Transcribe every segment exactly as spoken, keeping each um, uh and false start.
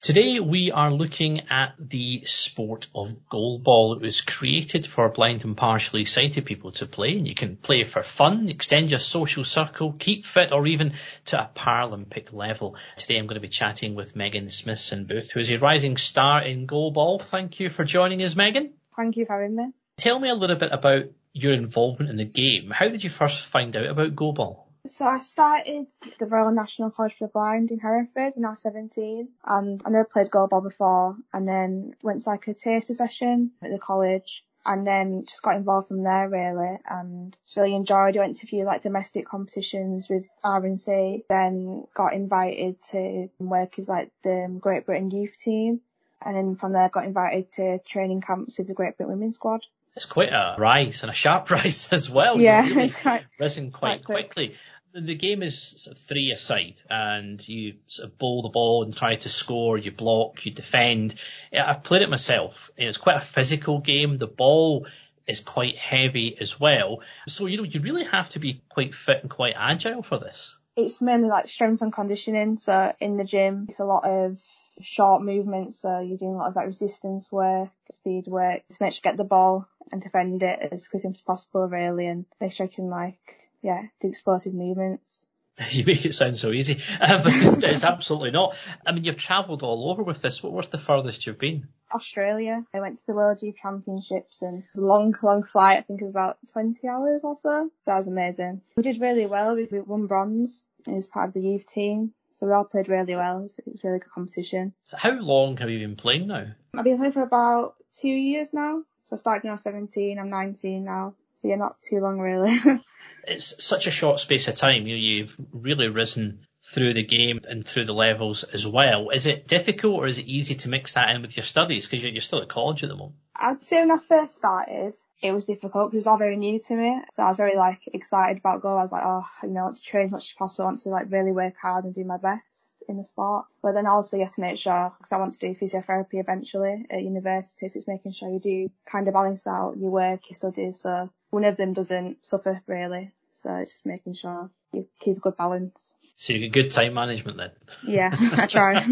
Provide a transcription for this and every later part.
Today we are looking at the sport of goalball. It was created for blind and partially sighted people to play, and you can play for fun, extend your social circle, keep fit, or even to a Paralympic level. Today I'm going to be chatting with Megan Smithson-Booth, who is a rising star in goalball. Thank you for joining us, Megan. Thank you for having me. Tell me a little bit about your involvement in the game. How did you first find out about goalball? So I started the Royal National College for the Blind in Hereford when I was seventeen, and I never played goalball before, and then went to like a taster session at the college, and then just got involved from there really, and just really enjoyed it. Went to a few like domestic competitions with R and C, then got invited to work with like the Great Britain youth team, and then from there got invited to training camps with the Great Britain women's squad. It's quite a rise, and a sharp rise as well. Yeah, You've really it's quite risen quite, quite quickly. The game is sort of three a side, and you sort of bowl the ball and try to score, you block, you defend. I've played it myself, and it's quite a physical game. The ball is quite heavy as well. So, you know, you really have to be quite fit and quite agile for this. It's mainly like strength and conditioning. So in the gym, it's a lot of short movements. So you're doing a lot of like resistance work, speed work, just make sure you get the ball and defend it as quick as possible really, and make sure you can like, yeah, do explosive movements. You make it sound so easy, uh, but it's, it's absolutely not. I mean, you've travelled all over with this. What was the furthest you've been? Australia. I went to the World Youth Championships, and it was a long, long flight. I think it was about twenty hours or so. That was amazing. We did really well. We won bronze as part of the youth team. So we all played really well. It was, it was a really good competition. So how long have you been playing now? I've been playing for about two years now. So I started when I was seventeen. I'm nineteen now. So yeah, not too long really. It's such a short space of time. You know, you've really risen through the game and through the levels as well. Is it difficult, or is it easy to mix that in with your studies? Because you're, you're still at college at the moment. I'd say when I first started, it was difficult because it was all very new to me. So I was very like excited about go. I was like, oh, you know, I want to train as much as possible. I want to like really work hard and do my best in the sport. But then also you have to make sure, because I want to do physiotherapy eventually at university. So it's making sure you do kind of balance out your work, your studies. So one of them doesn't suffer really. So it's just making sure you keep a good balance. So you get good time management then? Yeah, I try.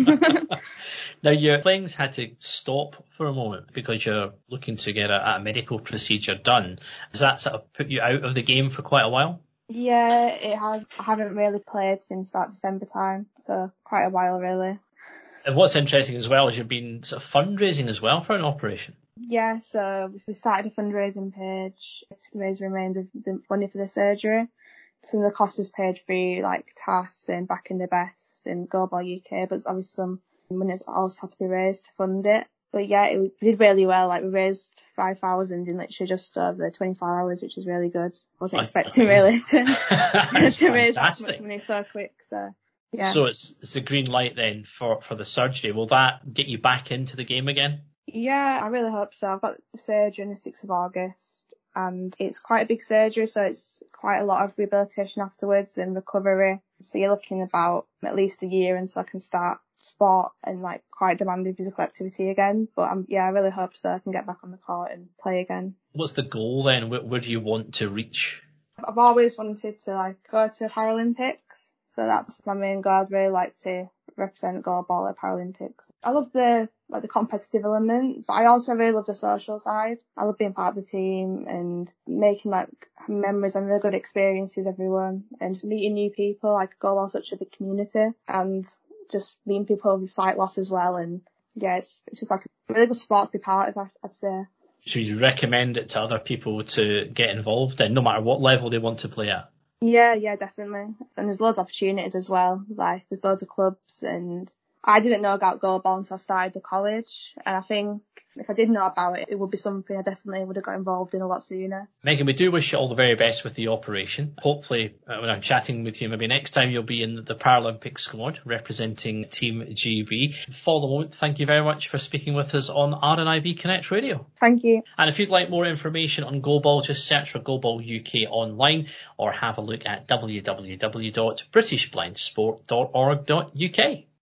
Now, your playing's had to stop for a moment because you're looking to get a, a medical procedure done. Does that sort of put you out of the game for quite a while? Yeah, it has. I haven't really played since about December time, so quite a while really. And what's interesting as well is you've been sort of fundraising as well for an operation. Yeah, so we started a fundraising page to raise the remainder of the money for the surgery. Some of the cost was paid through like T A S and Back in the Best and Goalball U K, but obviously some money also had to be raised to fund it. But yeah, it did really well. Like we raised five thousand in literally just over twenty-four hours, which is really good. I wasn't That's expecting really to, to raise that fantastic. much money so quick. So yeah. So it's it's a green light then for, for the surgery. Will that get you back into the game again? Yeah, I really hope so. I've got the surgery on the sixth of August, and it's quite a big surgery, so it's quite a lot of rehabilitation afterwards and recovery. So you're looking about at least a year until I can start sport and like quite demanding physical activity again. But um, yeah, I really hope so. I can get back on the court and play again. What's the goal then? Where, where do you want to reach? I've always wanted to like go to Paralympics. So that's my main goal. I'd really like to represent goalball at Paralympics. I love the like the competitive element, but I also really love the social side. I love being part of the team and making like memories and really good experiences with everyone, and just meeting new people. Like goalball's such a big community, and just meeting people with sight loss as well. And yeah, it's, it's just like a really good sport to be part of, I'd say. Should you recommend it to other people to get involved in, no matter what level they want to play at? Yeah, yeah, definitely. And there's loads of opportunities as well. Like, there's loads of clubs, and I didn't know about goalball until I started the college. And I think if I did know about it, it would be something I definitely would have got involved in a lot sooner. Megan, we do wish you all the very best with the operation. Hopefully, uh, when I'm chatting with you, maybe next time you'll be in the Paralympic squad representing Team G B. For the moment, thank you very much for speaking with us on R N I B Connect Radio. Thank you. And if you'd like more information on goalball, just search for Goalball U K online or have a look at w w w dot british blind sport dot org dot u k.